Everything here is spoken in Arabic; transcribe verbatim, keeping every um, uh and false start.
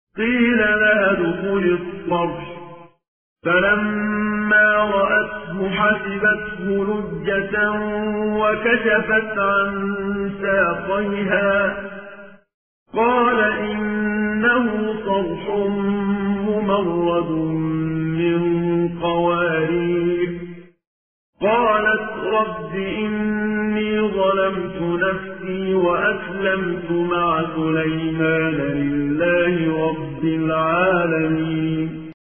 قيل لها ادخل الصرح فلما رأته حسبته لجة وكشفت عن ساقيها قال إنه صرح ممرد من قوارير قالت رب إني ظلمت نفسي وأسلمت مع سليمان لله رب العالمين